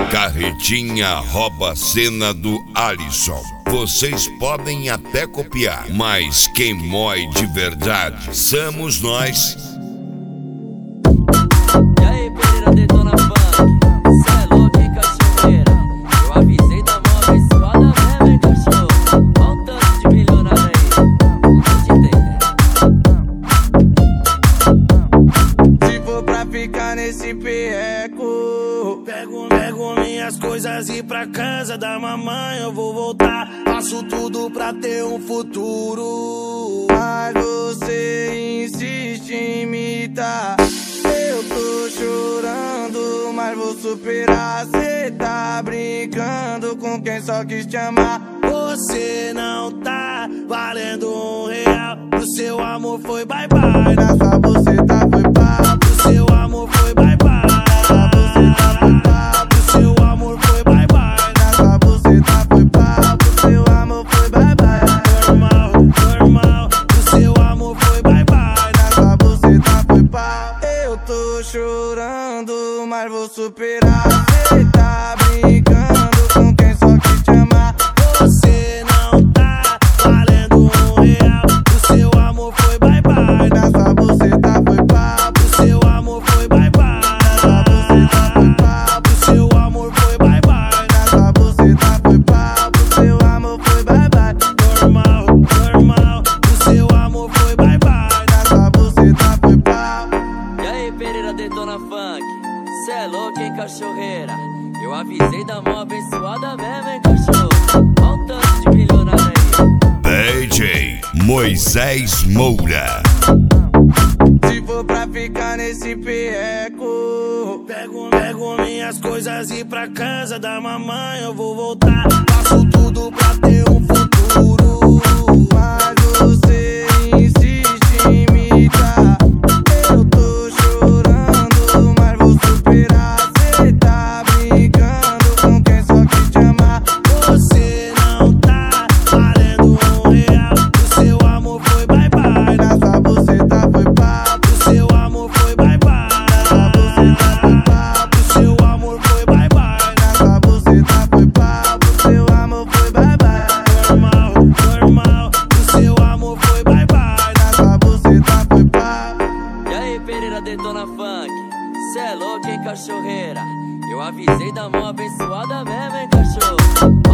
Carretinha rouba a cena do Alisson. Vocês podem até copiar, mas quem mói de verdade somos nós. E aí, Pereira detona funk, cê é louco, hein, cachoeira? Eu avisei da mão abençoada mesmo, hein, cachorro? Olha o tanto de milionário aí, não tô te entendendo. Se for pra ficar nesse perreco, pego minhas coisas e ir pra casa da mamãe eu vou voltar. Faço tudo pra ter um futuro, mas você insiste em imitar. Eu tô chorando, mas vou superar. Cê tá brincando com quem só quis te amar. Você não tá valendo R$1. O seu amor foi bye bye. Na sua buceta foi pá. O seu amor foi bye bye. Na sua buceta foi pá. O seu amor foi bye bye. Na sua buceta foi pá. O seu amor foi bye bye. Normal, normal. O seu amor foi bye bye. Na sua buceta foi pá. Eu tô chorando, mas vou superar. Cê tá brincando com quem só quis te amar. Você não tá valendo R$1. O seu amor foi bye bye. Na sua buceta foi pá. O seu amor foi bye bye. Na sua buceta foi pá. O seu amor foi bye bye. Na sua buceta foi pá. O seu amor foi bye bye. Normal, normal. O seu amor foi bye bye. Na sua buceta foi pá. E aí, Pereira detona funk, cê é louco, hein, cachorreira? Eu avisei da mão abençoada mesmo, hein, cachorro? Olha o tanto de milionário aí. DJ Moisés Moura. Se for pra ficar nesse perreco, pego minhas coisas e ir pra casa da mamãe eu vou voltar. Faço tudo pra ter um futuro, mas você insiste em imitar. Eu tô chorando, mas vou superar. Cê tá brincando com quem só quis te amar. Você não tá valendo R$1. O seu amor foi bye bye. Na sua buceta foi pá. O seu amor foi bye bye. Na sua buceta foi pá. O seu amor foi bye bye. Na sua buceta foi pá. O seu amor foi bye bye. Normal, normal. O seu amor foi bye bye. Na sua buceta foi pá. E aí, Pereira detona funk, cê é louco, hein, cachorreira? Eu avisei da mão abençoada mesmo, hein, cachorro?